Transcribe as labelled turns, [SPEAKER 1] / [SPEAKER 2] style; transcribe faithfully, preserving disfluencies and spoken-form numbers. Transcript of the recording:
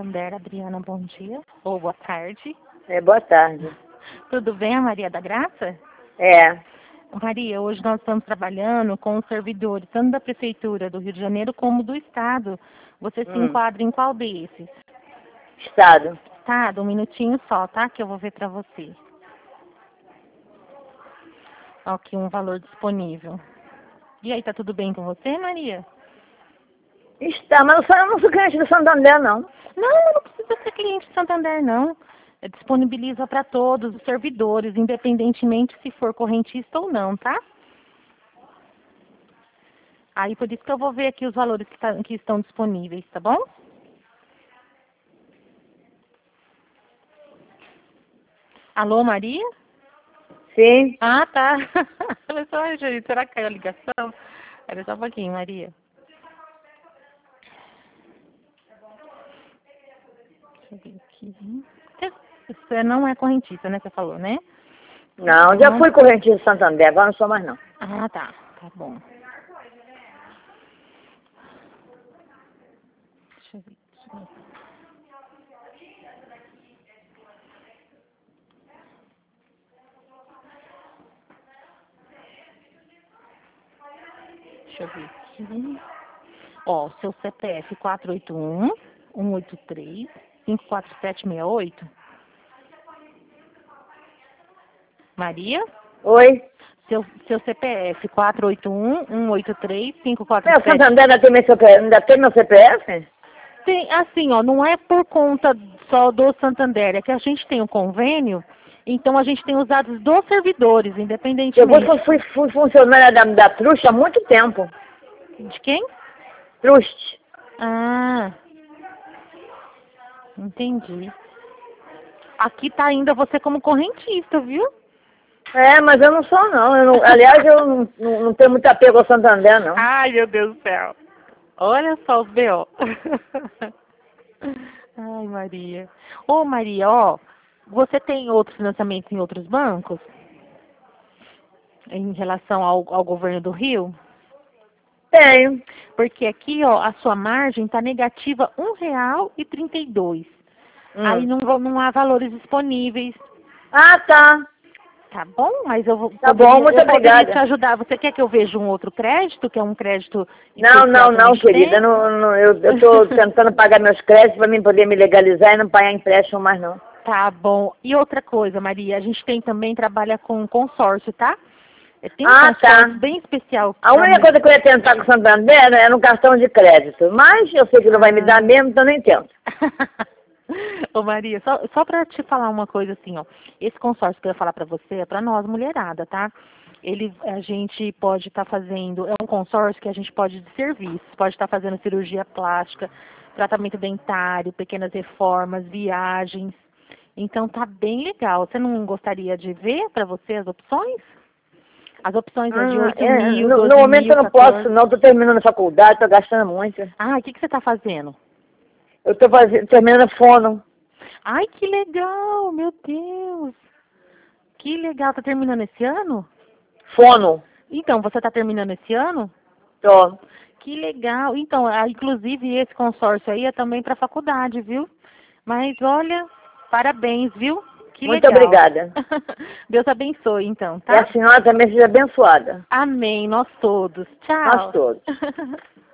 [SPEAKER 1] Santander, Adriana, bom dia. Ou boa tarde.
[SPEAKER 2] É, boa tarde.
[SPEAKER 1] Tudo bem, a Maria da Graça?
[SPEAKER 2] É.
[SPEAKER 1] Maria, hoje nós estamos trabalhando com os servidores, tanto da Prefeitura do Rio de Janeiro como do Estado. Você se
[SPEAKER 2] Hum.
[SPEAKER 1] enquadra em qual desses?
[SPEAKER 2] Estado.
[SPEAKER 1] Estado, um minutinho só, tá? Que eu vou ver para você. Aqui um valor disponível. E aí, tá tudo bem com você, Maria?
[SPEAKER 2] Está, mas eu não sou cliente do Santander, não.
[SPEAKER 1] Não, não precisa ser cliente de Santander, não. É, disponibiliza para todos os servidores, independentemente se for correntista ou não, tá? Aí, por isso que eu vou ver aqui os valores que, tá, que estão disponíveis, tá bom? Alô, Maria?
[SPEAKER 2] Sim.
[SPEAKER 1] Ah, tá. Eu só, ai, gente, será que caiu a ligação? Era só um pouquinho, Maria. Deixa eu ver aqui. Você não é correntista, né? Você falou, né?
[SPEAKER 2] Não, já fui correntista do Santander, agora não sou mais, não.
[SPEAKER 1] Ah, tá. Tá bom. Deixa eu ver aqui. Deixa eu ver aqui. Ó, seu C P F quatro oito um, um oito três, cinco quatro sete seis oito. Maria?
[SPEAKER 2] Oi?
[SPEAKER 1] Seu, seu C P F quatro oito um, um oito três, cinco quatro
[SPEAKER 2] Meu,
[SPEAKER 1] sete.
[SPEAKER 2] Santander ainda tem meu C P F? Ainda tem meu C P F?
[SPEAKER 1] Tem, assim, ó, não é por conta só do Santander, é que a gente tem um convênio, então a gente tem os dados dos servidores,
[SPEAKER 2] Eu
[SPEAKER 1] independentemente.
[SPEAKER 2] fui, fui, fui funcionária da, da Trust há muito tempo.
[SPEAKER 1] De quem?
[SPEAKER 2] Trust.
[SPEAKER 1] Ah, entendi. Aqui tá ainda você como correntista, viu?
[SPEAKER 2] É, mas eu não sou, não. Eu não aliás, eu não, não, não tenho muito apego ao Santander, não.
[SPEAKER 1] Ai, meu Deus do céu. Olha só os B O. Ai, Maria. Ô, Maria, ó, você tem outros financiamentos em outros bancos? Em relação ao, ao governo do Rio?
[SPEAKER 2] Tenho.
[SPEAKER 1] Porque aqui, ó, a sua margem está negativa um real e trinta e dois.
[SPEAKER 2] Hum.
[SPEAKER 1] Aí não, vão- não há valores disponíveis.
[SPEAKER 2] Ah, tá.
[SPEAKER 1] Tá bom? Mas eu vou
[SPEAKER 2] Tá
[SPEAKER 1] poderia,
[SPEAKER 2] bom, muito
[SPEAKER 1] eu poderia
[SPEAKER 2] obrigada.
[SPEAKER 1] te ajudar. Você quer que eu veja um outro crédito, que é um crédito
[SPEAKER 2] Não,
[SPEAKER 1] especial
[SPEAKER 2] não,
[SPEAKER 1] que a
[SPEAKER 2] não,
[SPEAKER 1] gente
[SPEAKER 2] querida.
[SPEAKER 1] tem?
[SPEAKER 2] Não, não, eu estou tentando pagar meus créditos para mim poder me legalizar e não pagar empréstimo mais, não.
[SPEAKER 1] Tá bom. E outra coisa, Maria, a gente tem também, trabalha com consórcio, tá? Tem um
[SPEAKER 2] Ah,
[SPEAKER 1] consórcio
[SPEAKER 2] tá.
[SPEAKER 1] bem especial.
[SPEAKER 2] A única coisa que eu ia tentar com o Santander era no cartão de crédito. Mas eu sei que não vai me dar mesmo, então nem tento.
[SPEAKER 1] Ô Maria, só, só para te falar uma coisa assim, ó. Esse consórcio que eu ia falar para você é para nós, mulherada, tá? Ele, a gente pode estar fazendo, é um consórcio que a gente pode de serviços, pode estar fazendo cirurgia plástica, tratamento dentário, pequenas reformas, viagens. Então tá bem legal. Você não gostaria de ver para você as opções? As opções é de
[SPEAKER 2] Ah,
[SPEAKER 1] oito
[SPEAKER 2] é,
[SPEAKER 1] mil,
[SPEAKER 2] no, no
[SPEAKER 1] doze
[SPEAKER 2] momento
[SPEAKER 1] mil,
[SPEAKER 2] eu não posso,
[SPEAKER 1] quatorze.
[SPEAKER 2] não. Estou terminando a faculdade, estou gastando muito.
[SPEAKER 1] Ah, o que, que você está fazendo?
[SPEAKER 2] Eu estou terminando fono.
[SPEAKER 1] Ai, que legal, meu Deus. Que legal, tá terminando esse ano?
[SPEAKER 2] Fono.
[SPEAKER 1] Então, você tá terminando esse ano?
[SPEAKER 2] Tô.
[SPEAKER 1] Que legal. Então, ah, inclusive esse consórcio aí é também para faculdade, viu? Mas olha, parabéns, viu? Que
[SPEAKER 2] Muito
[SPEAKER 1] legal.
[SPEAKER 2] obrigada.
[SPEAKER 1] Deus abençoe, então,
[SPEAKER 2] E
[SPEAKER 1] tá?
[SPEAKER 2] a senhora também seja abençoada.
[SPEAKER 1] Amém, nós todos.
[SPEAKER 2] Nós
[SPEAKER 1] Tchau.
[SPEAKER 2] todos.